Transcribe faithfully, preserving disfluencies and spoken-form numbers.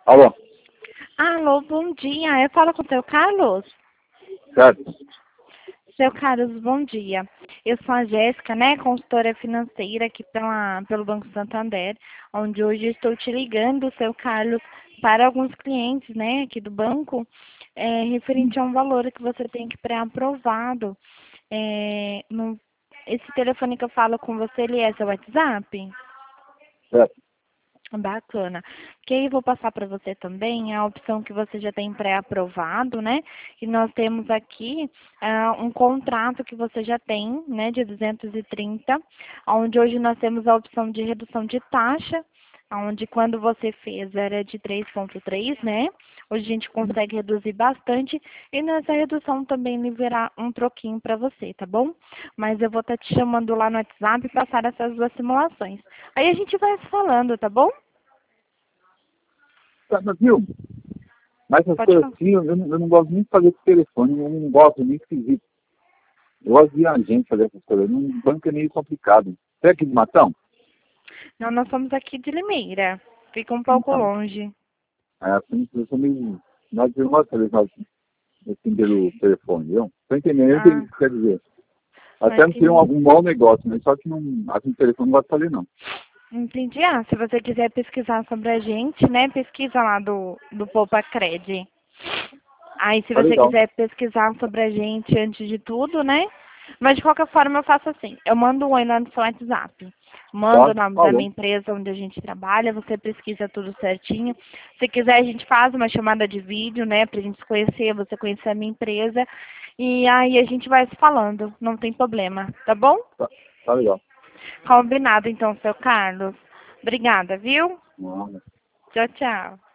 Alô? Alô, bom dia. Eu falo com o seu Carlos? Certo? Seu Carlos, bom dia. Eu sou a Jéssica, né, consultora financeira aqui pela, pelo Banco Santander, onde hoje eu estou te ligando, seu Carlos, para alguns clientes, né, aqui do banco, é, referente a um valor que você tem que pré-aprovado. É, no, esse telefone que eu falo com você, ele é seu WhatsApp? Certo. Bacana. Que aí eu vou passar para você também a opção que você já tem pré-aprovado, né? E nós temos aqui ah, um contrato que você já tem, né, de duzentos e trinta, onde hoje nós temos a opção de redução de taxa, onde quando você fez era de três vírgula três, né? Hoje a gente consegue reduzir bastante e nessa redução também liberar um troquinho para você, tá bom? Mas eu vou estar te chamando lá no WhatsApp e passar essas duas simulações. Aí a gente vai se falando, tá bom? Tá, mas, viu? Mas essas Pode coisas falar. assim, eu não, eu não gosto nem de fazer com telefone, eu não gosto, é meio esquisito. Eu gosto de a gente fazer essas coisas. Um banco é meio complicado. Você é aqui de Matão? Não, nós somos aqui de Limeira. Fica um pouco Então. longe. É assim, eu sou meio. Nós não gosto de fazer nós, assim pelo telefone, viu? Tô entendendo, eu entendi Ah, o que quer dizer. não Até não seria um, entendi. um mau negócio, mas só que não, assim, o telefone não gosto de fazer, não. Entendi. Ah, se você quiser pesquisar sobre a gente, né? Pesquisa lá do, do Poupa Cred. Aí, se Tá você legal. quiser pesquisar sobre a gente antes de tudo, né? Mas, de qualquer forma, eu faço assim. Eu mando um oi lá no seu WhatsApp. Mando Tá? o nome da Falou. minha empresa onde a gente trabalha. Você pesquisa tudo certinho. Se quiser, a gente faz uma chamada de vídeo, né? Pra gente se conhecer, você conhecer a minha empresa. E aí, a gente vai se falando. Não tem problema. Tá bom? Tá, tá legal. Combinado, então, seu Carlos. Obrigada, viu? Não, Tchau, tchau.